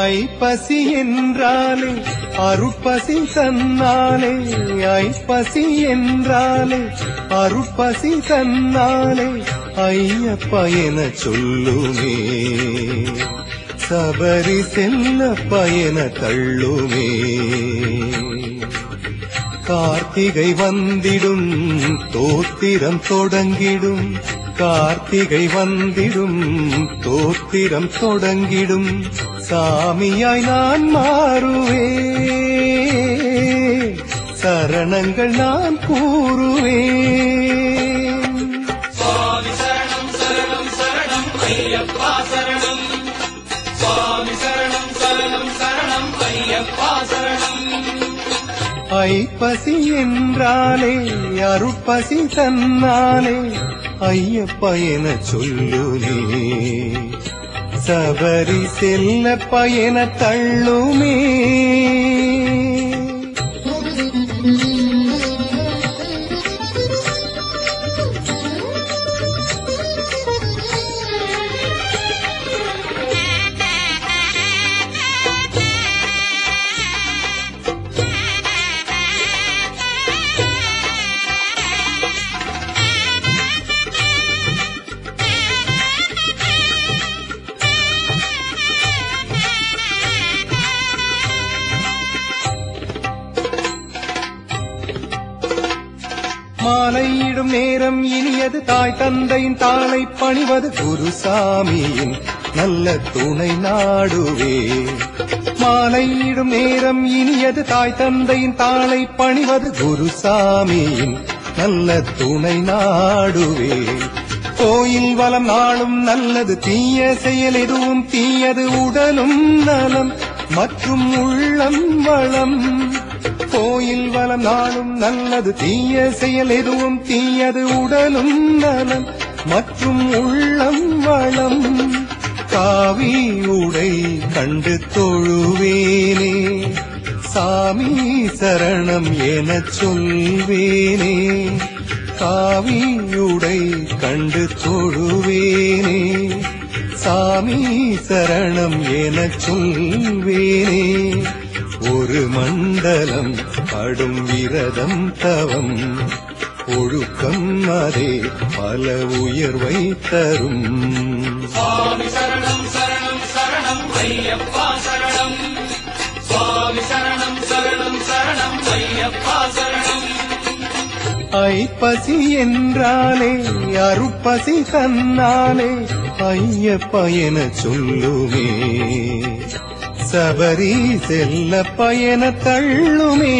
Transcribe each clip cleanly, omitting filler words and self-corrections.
ஐப்பசி என்றாலே அருட்பசி தன்னாலே, ஐப்பசி என்றாலே அருட்பசி தன்னாலே, ஐயப்பா என சொல்லுமே சபரி செல்லப்பா என தள்ளுமே. கார்த்திகை வந்திடும் தோத்திரம் தொடங்கிடும், கார்த்திகை வந்திடும் தோத்திரம் தொடங்கிடும், சாமியாய் நான் மாறுவே சரணங்கள் நான் கூறுவேன். சுவாமி சரணம் சரணம் சரணம் ஐயப்பா சரணம், சுவாமி சரணம் சரணம் சரணம் ஐயப்பா சரணம். ஐப்பசி என்றாலே அருட்பசி தன்னாலே, ஐயப்பா என சொல்லுமே சபரி செல்லப்பா என தள்ளுமே. மாலையிடும் நேரம் இனியது, தாய் தந்தையின் தாளை பணிவது, குருசாமியின் நல்ல துணை நாடுவே. மாலையிடும் நேரம் இனியது, தாய் தந்தையின் தாளை பணிவது, குருசாமியின் நல்ல துணை நாடுவே. கோயில் வலம் நாளும் நல்லது, தீய செயல் எதுவும் தீயது, உடலும் நலம் மற்றும் உள்ளம் வளம். கோயில் வலம் நாளும் நல்லது, தீய செயல் எதுவும் தீயது, உடலும் நலம் மற்றும் உள்ளம் வளம். காவி உடை கண்டு தொழுவேனே சாமி சரணம் எனச் சொல்வேனே, காவியுடை கண்டு தொழுவேனே சாமி சரணம் எனச் சொல்வேனே. ஒரு மண்டலம் படும் விரதம் தவம் ஒழுக்கம் அதே பல உயர்வை தரும். சுவாமி சரணம் சரணம் சரணம் ஐயப்பா சரணம், சுவாமி சரணம் சரணம் சரணம் ஐயப்பா சரணம். ஐப்பசி என்றாலே அருட்பசி தன்னாலே, ஐயப்பா என சொல்லுமே சபரி செல்லப்பா என தள்ளுமே.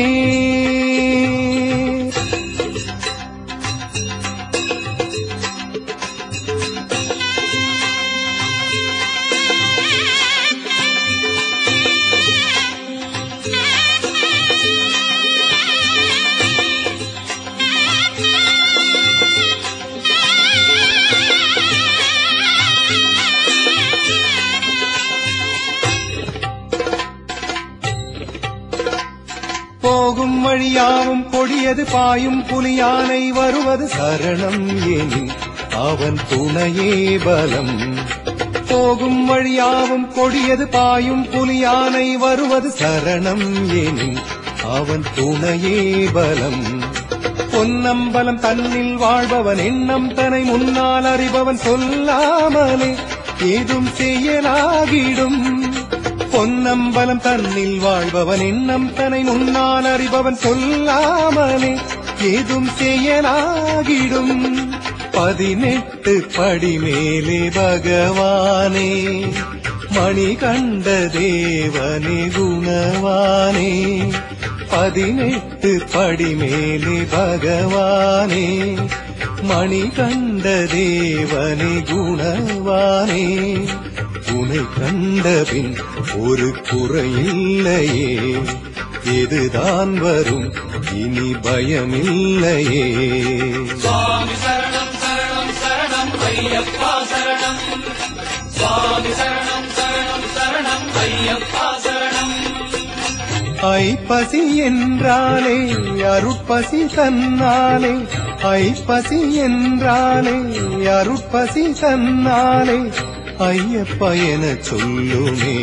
போகும் வழியாவும் கொடியது, பாயும் புலியானை வருவது, சரணம் எனின் அவன் துணையே பலம். போகும் வழியாவும் கொடியது, பாயும் புலியானை வருவது, சரணம் எனின் அவன் துணையே பலம். பொன்னம்பலம் தன்னில் வாழ்பவன், எண்ணம் தன்னை முன்னால் அறிபவன், சொல்லாமலே ஏதும் செயலாகிடும். பொன்னம்பலம் தன்னில் வாழ்பவன், எண்ணம் தன்னை முன்னால் அறிபவன், சொல்லாமலே ஏதும் செயலாகிடும். 18 படி மேலே பகவானே, மணிகண்ட தேவனே குணவானே. 18 படி மேலே பகவானே, மணிகண்ட தேவனே குணவானே. உனை கண்டபின் ஒரு குறையில்லையே, எதுதான் வரும் இனி பயமில்லையே. சுவாமி சரணம் சரணம் சரணம் ஐயப்பா சரணம், சுவாமி சரணம் சரணம் சரணம் ஐயப்பா சரணம். ஐப்பசி என்றாலே அருட்பசி தன்னாலே, ஐப்பசி என்றாலே அருட்பசி தன்னாலே, ஐயப்பா என சொல்லுமே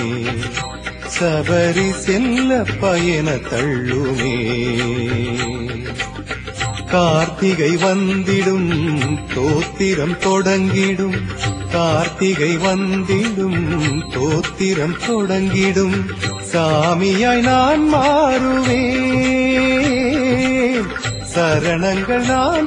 சபரி செல்லப்பா என தள்ளுமே கார்த்திகை வந்திடும் தோத்திரம் தொடங்கிடும் கார்த்திகை வந்திடும் தோத்திரம் தொடங்கிடும் சாமியாய் நான் மாறுவேன் சரணங்கள் நான்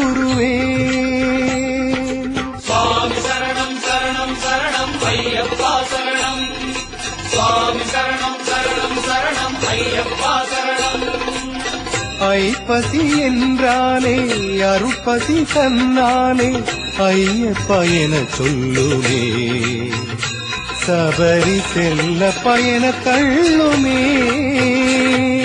கூறுவேன் சுவாமி சரணம் சரணம் சரணம் ஐயப்பா சரணம் சுவாமி சரணம் சரணம் சரணம் ஐயப்பா சரணம் ஐப்பசி என்றாலே அருட்பசி தன்னாலே ஐயப்பா என சொல்லுமே சபரி செல்லப்பா என தள்ளுமே